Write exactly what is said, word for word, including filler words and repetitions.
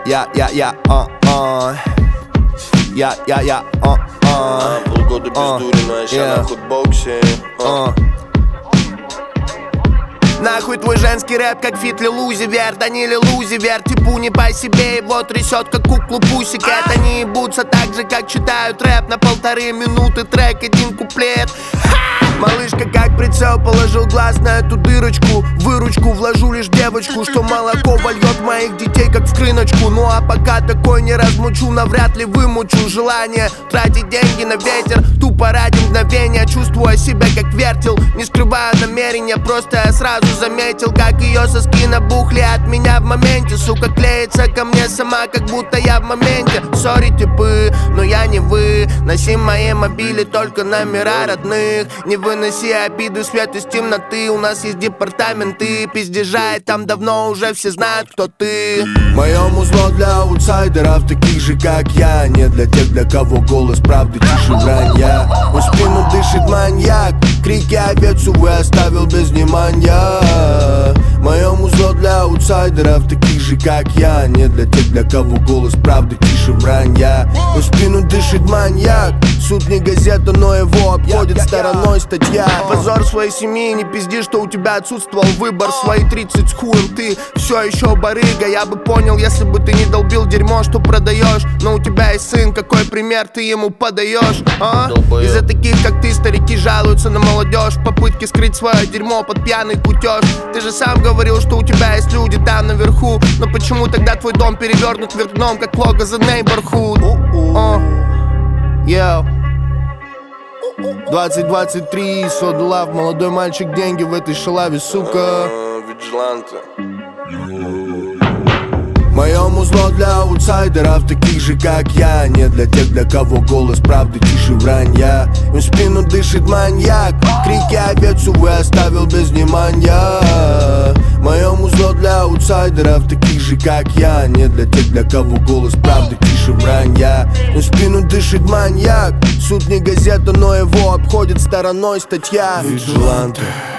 я, я, я, а, а. Я, я, я, а, а. Полгода без дури, но я ща на худбоксе. Нахуй твой женский рэп, как фит Лил Узи Верт. Они Лил Узи Верт, типу не по себе. Его трясет, как куклу пусик. Это не ебутся так же, как читают рэп. На полторы минуты трек, один куплет. Малышка как прицел, положил глаз на эту дырочку. Выручку вложу лишь девочку, что молоко вольет моих детей, как в крыночку. Ну а пока такой не размучу, навряд ли вымучу желание тратить деньги на ветер. Тупо ради мгновения, чувствую себя как вертел. Не скрываю намерения, просто я сразу заметил, как ее соски набухли от меня в моменте. Сука клеится ко мне сама, как будто я в моменте. Сори, типы, но я не вы. Носи мои мобили, только номера родных. Не выноси обиды, свет из темноты. У нас есть департаменты пиздежа, и там давно уже все знают, кто ты. Мое музло для аутсайдеров, таких же как я. Не для тех, для кого голос правды тише вранья. В спину дышит маньяк, крики овец, увы, оставил без внимания. Мое музло для аутсайдеров, таких же как я. Не для тех, для кого голос правды тише вранья. В спину дышит маньяк, суд не газета, но его обходит стороной статья. Позор своей семьи, не пизди, что у тебя отсутствовал выбор. Свои тридцать с хуем ты все еще барыга. Я бы понял, если бы ты не долбил дерьмо, что продаешь. Но у тебя есть сын, какой пример ты ему подаешь, а? Из-за таких, как ты, старики жалуются на молодежь в попытке скрыть свое дерьмо под пьяный кутеж. Ты же сам говорил, что у тебя есть люди там наверху. Но почему тогда твой дом перевернут вверх дном, как лого за Neighborhood? Йоу. двадцать двадцать три, Soda Luv, молодой мальчик, деньги в этой шалаве, сука. Виджиланте. Мое музло для аутсайдеров, таких же как я. Не для тех, для кого голос правды тише вранья. В спину дышит маньяк, крики овец, увы, оставил без внимания. Мое музло для аутсайдеров, таких же как я. Не для тех, для кого голос правды тише вранья. В спину дышит маньяк, суд не газета, но его обходит стороной статья. Виджиланте.